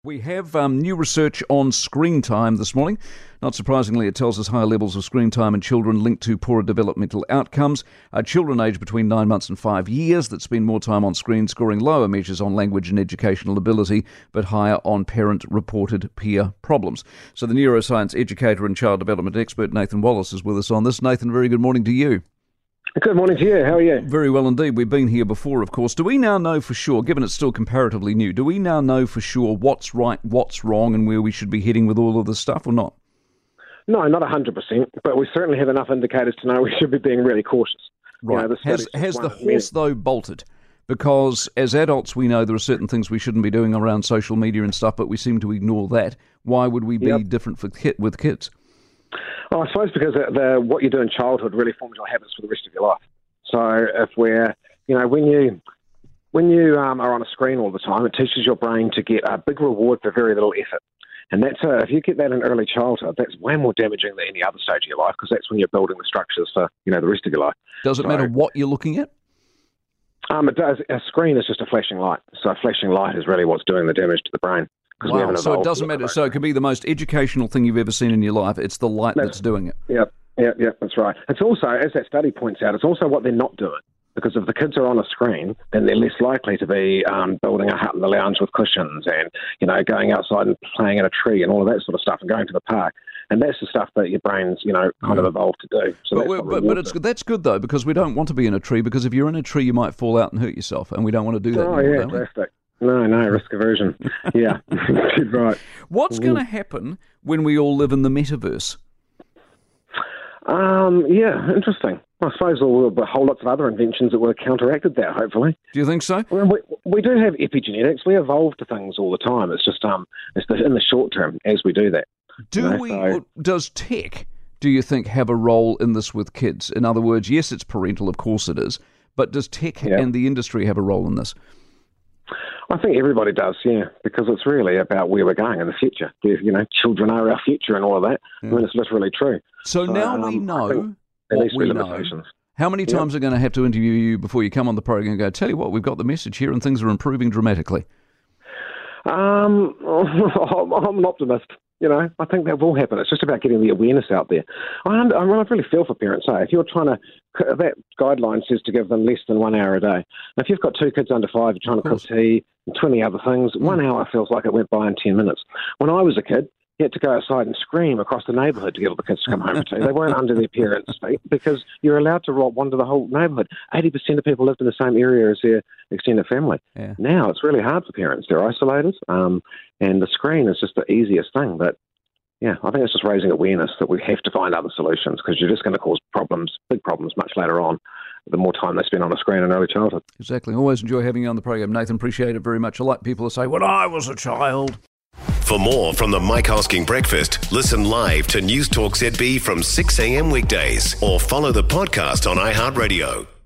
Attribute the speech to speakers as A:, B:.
A: We have new research on screen time this morning. Not surprisingly, it tells us higher levels of screen time in children linked to poorer developmental outcomes. Children aged between 9 months and 5 years that spend more time on screen, scoring lower measures on language and educational ability, but higher on parent-reported peer problems. So the neuroscience educator and child development expert Nathan Wallace is with us on this. Nathan, very good morning to you.
B: Good morning to you. How are you?
A: Very well indeed. We've been here before, of course. Do we now know for sure, given it's still comparatively new, do we now know for sure what's right, what's wrong, and where we should be heading with all of this stuff or not?
B: No, not 100%, but we certainly have enough indicators to know we should be being really cautious.
A: Right.
B: You know,
A: has the horse, though, bolted? Because as adults, we know there are certain things we shouldn't be doing around social media and stuff, but we seem to ignore that. Why would we be different with kids?
B: Well, I suppose because what you do in childhood really forms your habits for the rest of your life. So if when you are on a screen all the time, it teaches your brain to get a big reward for very little effort. And if you get that in early childhood, that's way more damaging than any other stage of your life, because that's when you're building the structures for the rest of your life.
A: Does it matter what you're looking at?
B: It does. A screen is just a flashing light. So a flashing light is really what's doing the damage to the brain.
A: Wow, so it doesn't matter. So it can be the most educational thing you've ever seen in your life. It's the light that's doing it.
B: Yep, that's right. It's also, as that study points out, it's also what they're not doing. Because if the kids are on a screen, then they're less likely to be building a hut in the lounge with cushions and, going outside and playing in a tree and all of that sort of stuff and going to the park. And that's the stuff that your brain's, kind of evolved to do. So
A: but that's good, though, because we don't want to be in a tree, because if you're in a tree, you might fall out and hurt yourself, and we don't want to do that anymore,
B: drastic. No, risk aversion. Yeah, right.
A: What's going to happen when we all live in the metaverse?
B: Interesting. I suppose there'll be a whole lots of other inventions that will have counteracted that, hopefully.
A: Do you think so?
B: Well, we do have epigenetics. We evolve to things all the time. It's just in the short term as we do that.
A: Does tech, do you think, have a role in this with kids? In other words, yes, it's parental, of course it is, but does tech and the industry have a role in this?
B: I think everybody does, because it's really about where we're going in the future. Children are our future and all of that. Yeah. I mean, it's literally true.
A: So now we know what we know. How many times are going to have to interview you before you come on the program and go, tell you what, we've got the message here and things are improving dramatically?
B: I'm an optimist. I think that will happen. It's just about getting the awareness out there. I really feel for parents. If you're that guideline says to give them less than 1 hour a day. Now, if you've got 2 kids under 5, you're trying to cook tea and 20 other things, 1 hour feels like it went by in 10 minutes. When I was a kid, you had to go outside and scream across the neighbourhood to get all the kids to come home for tea. They weren't under their parents' feet because you're allowed to wander the whole neighbourhood. 80% of people lived in the same area as their extended family. Yeah. Now it's really hard for parents. They're isolated, and the screen is just the easiest thing. But I think it's just raising awareness that we have to find other solutions, because you're just going to cause big problems much later on, the more time they spend on a screen in early childhood.
A: Exactly. Always enjoy having you on the program, Nathan. Appreciate it very much. I like people to say, when I was a child.
C: For more from the Mike Hosking Breakfast, listen live to News Talk ZB from 6 a.m. weekdays or follow the podcast on iHeartRadio.